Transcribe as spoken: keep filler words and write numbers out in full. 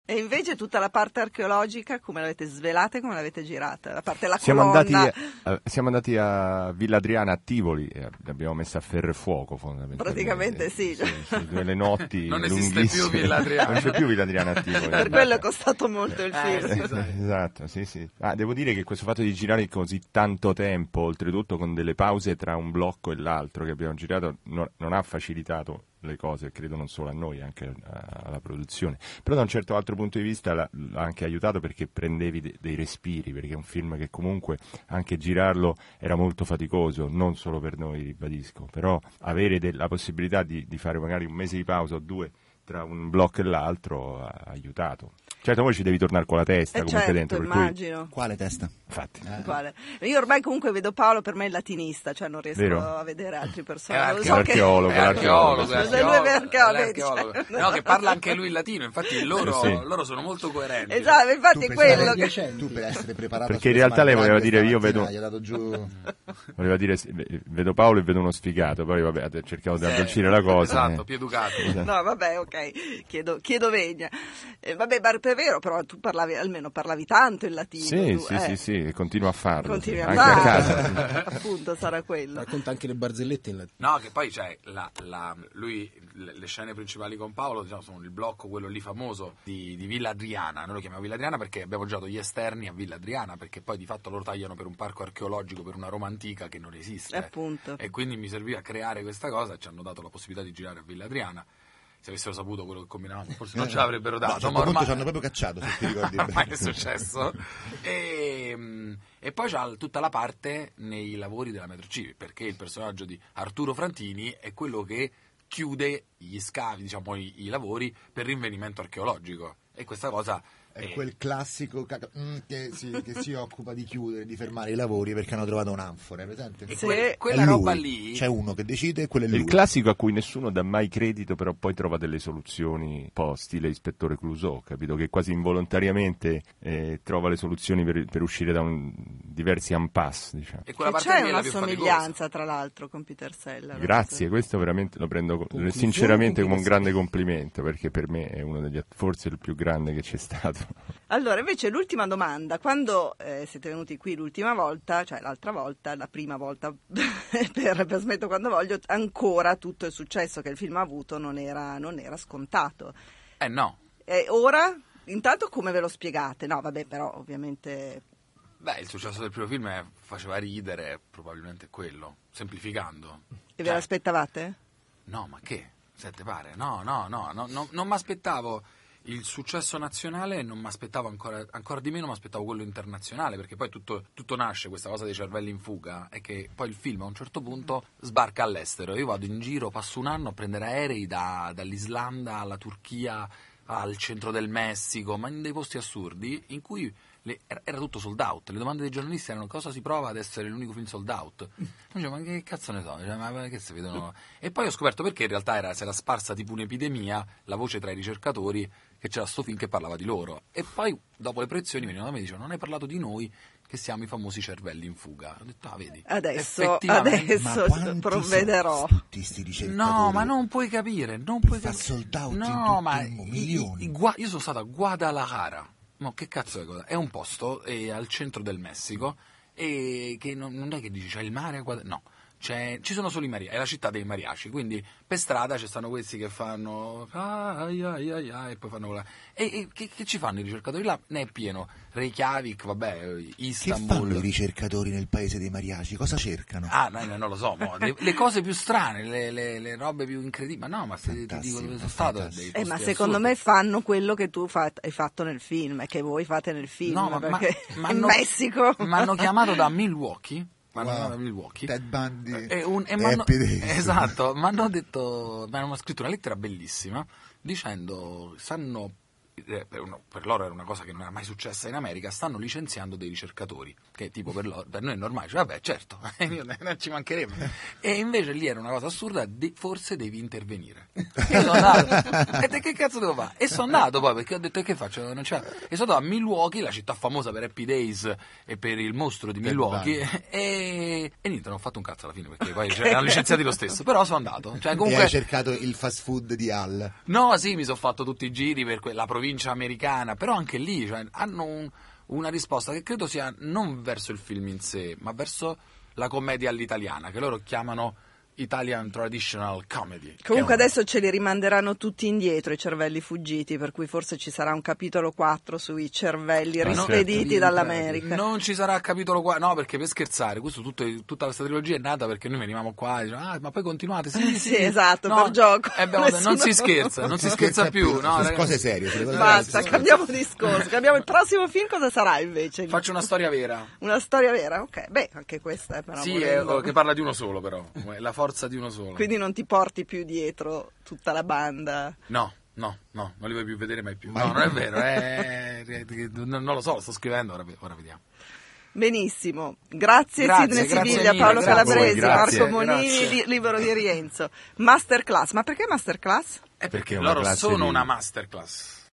E invece tutta la parte archeologica come l'avete svelata e come l'avete girata? La parte della siamo colonna? Andati, eh, siamo andati a Villa Adriana a Tivoli e l'abbiamo messa a ferro e fuoco fondamentalmente. Praticamente sì. sì, sì delle notti non esiste lunghissime. più Villa Adriana. Non c'è più Villa Adriana a Tivoli. Per quello è costato molto il Eh, film. sì, sì. Esatto, sì, sì. Ah, devo dire che questo fatto di girare così tanto tempo, oltretutto con delle pause tra un blocco e l'altro che abbiamo girato, non, non ha facilitato le cose, credo non solo a noi, anche alla produzione. Però da un certo altro punto di vista l'ha, l'ha anche aiutato perché prendevi de, dei respiri, perché è un film che comunque anche girarlo era molto faticoso, non solo per noi, ribadisco, però avere de, la possibilità di, di fare magari un mese di pausa o due tra un blocco e l'altro ha aiutato. Certo, poi ci devi tornare con la testa Eh comunque certo, dentro. Per immagino. cui... Quale testa? Infatti. Eh. Quale? Io ormai comunque vedo Paolo, per me è latinista, cioè non riesco Vero? a vedere altri È personaggi. l'archeo- l'archeologo, è l'archeologo, sì. è Se lui è archeologo, è l'archeologo. cioè, No, che parla anche lui il latino, infatti loro, Sì. loro sono molto coerenti. Esatto, infatti Tu è per quello essere- che... Piacenti. Tu per essere preparato Perché a in realtà lei voleva dire, io stamattina vedo- gli ha dato giù Voleva dire, sì, vedo Paolo e vedo uno sfigato, poi vabbè, ha cercato di addolcire la cosa. Esatto, eh. più educato. No, vabbè, ok, chiedo, chiedo vegna. Eh, vabbè, ma è vero, però tu parlavi, almeno parlavi tanto in latino. Sì, tu, sì, eh. sì, sì, e continua a farlo. Continui sì, a anche a farlo. casa. sì. Appunto, sarà quello. Racconta anche le barzellette in latino. No, che poi c'è la, la- lui, le, le scene principali con Paolo, diciamo, sono il blocco, quello lì famoso di, di Villa Adriana. Noi lo chiamiamo Villa Adriana perché abbiamo girato gli esterni a Villa Adriana, perché poi di fatto loro tagliano per un parco archeologico, per una Roma antica che non esiste. Appunto. E quindi mi serviva creare questa cosa, ci hanno dato la possibilità di girare a Villa Adriana. Se avessero saputo quello che combinavamo, forse non ce l'avrebbero No, a un dato. certo ma punto ormai ci hanno proprio cacciato, se ti ricordi bene. ormai è successo. E, mm, e poi c'ha tutta la parte nei lavori della Metro Civi, perché il personaggio di Arturo Frantini è quello che chiude gli scavi, diciamo i, i lavori per rinvenimento archeologico. E questa cosa È eh, quel classico caca- mm, che, si, che si occupa di chiudere, di fermare i lavori perché hanno trovato un'anfora, è presente? e Sì. que- quella È lui. roba lì C'è uno che decide e quello è lui. Il classico a cui nessuno dà mai credito, però poi trova delle soluzioni, un po' stile Ispettore Clouseau, capito? Che quasi involontariamente eh, trova le soluzioni per, per uscire da un, diversi impasse, diciamo. e quella Che parte c'è lì è la una più faticosa. somiglianza, tra l'altro, con Peter Sellers. Grazie, questo veramente lo prendo co- Conclusione, sinceramente come un conclusione. grande complimento, perché per me è uno degli att- forse il più grande che c'è stato. Allora, invece, l'ultima domanda. Quando eh, siete venuti qui l'ultima volta, cioè l'altra volta, la prima volta per, per Smetto quando voglio, ancora tutto il successo che il film ha avuto non era, non era scontato. Eh no. E ora, intanto come ve lo spiegate? No, vabbè, però ovviamente... Beh, il successo del primo film è- faceva ridere, probabilmente è quello, semplificando. E ve Cioè, l'aspettavate? no, ma che? Se te pare? No, no, no, no, no non mi aspettavo il successo nazionale, non mi aspettavo ancora, ancora di meno mi aspettavo quello internazionale, perché poi tutto, tutto nasce, questa cosa dei cervelli in fuga, è che poi il film a un certo punto sbarca all'estero. Io vado in giro, passo un anno a prendere aerei da- dall'Islanda alla Turchia, al centro del Messico, ma in dei posti assurdi in cui le- era, era tutto sold out. Le domande dei giornalisti erano: cosa si prova ad essere l'unico film sold out? Io dicevo, ma che cazzo ne so? Dicevo, ma che si vedono? E poi ho scoperto perché in realtà era, si era sparsa tipo un'epidemia la voce tra i ricercatori che c'era sto film che parlava di loro. E poi dopo le proiezioni venivano da me e dicevano: non hai parlato di noi che siamo i famosi cervelli in fuga. Ho detto, ah, vedi, Adesso, effettivamente- Ma adesso quanti provvederò. sono tutti sti ricercatori? No, ma non puoi capire, non Per puoi far capire. sold out in No, tutto ma il mondo, i- i- milioni. i Gua- io sono stato a Guadalajara. Ma che cazzo è cosa? È un posto eh, al centro del Messico e che non, non è che dici c'è il mare a Guada- no. C'è, ci sono solo i mariachi, è la città dei mariachi, quindi per strada ci stanno questi che fanno ai ai ai ai, e poi fanno quella. E, e che, che ci fanno i ricercatori là? Ne è pieno. Reykjavik, vabbè, Che Istanbul. fanno i ricercatori nel paese dei mariachi? Cosa cercano? Ah, no, no, non lo so, mo, le, le cose più strane, le, le, le robe più incredibili. Ma no, ma se ti Fantastico, dico dove sono stato, fantastico. dei Eh, ma posti secondo assurdi. me fanno quello che tu fa- hai fatto nel film e che voi fate nel film, No, ma, ma- perché ma in hanno- Messico mi hanno chiamato da Milwaukee. Mi hanno Wow. chiamato da Milwaukee. Ted Bundy E, un, e e m'hanno- Happy Days. esatto, mi hanno detto, mi hanno scritto una lettera bellissima dicendo: sanno, eh, per, uno- per loro era una cosa che non era mai successa in America, stanno licenziando dei ricercatori, che tipo per, loro, per noi è normale, cioè, vabbè certo, non ci mancherebbe. E invece lì era una cosa assurda, de- forse devi intervenire. Io sono andato, e te che cazzo devo fare? E sono andato poi, perché ho detto: e che faccio? Non c'è. E sono andato a Milwaukee, la città famosa per Happy Days e per il mostro di Ted Milwaukee, e, e niente, non ho fatto un cazzo alla fine, perché poi erano licenziati lo stesso, però sono andato. Cioè, e comunque, hai cercato il fast food di Al. no, sì, mi sono fatto tutti i giri per que- la provincia americana, però anche lì cioè, hanno un, una risposta che credo sia non verso il film in sé, ma verso la commedia all'italiana, che loro chiamano Italian Traditional Comedy. Comunque una... adesso ce li rimanderanno tutti indietro i cervelli fuggiti, per cui forse ci sarà un capitolo quattro sui cervelli rispediti no, dall'America. Non ci sarà capitolo quattro, no, perché per scherzare, questo tutto, tutta questa trilogia è nata perché noi venivamo qua e dicevamo, ah, ma poi continuate, sì, sì, sì esatto, no, per gioco. Abbiamo, non si scherza, non si scherza più, no, su cose serie. Basta, cambiamo discorso, cambiamo il prossimo film, cosa sarà invece? Faccio una storia vera. Una storia vera, ok, beh, anche questa è però. Sì, è, che parla di uno solo però, la forza di uno solo. Quindi non ti porti più dietro tutta la banda? No, no, no, non li vuoi più vedere mai più. No, non è vero, è, è, non lo so, lo sto scrivendo, ora, ora vediamo. Benissimo, grazie, grazie Sidney grazie Siviglia, mille, Paolo grazie Calabresi, grazie, Marco Monini, grazie. li, Libero di Rienzo. Masterclass, ma perché masterclass? È perché Perché è una loro classe sono di- una masterclass.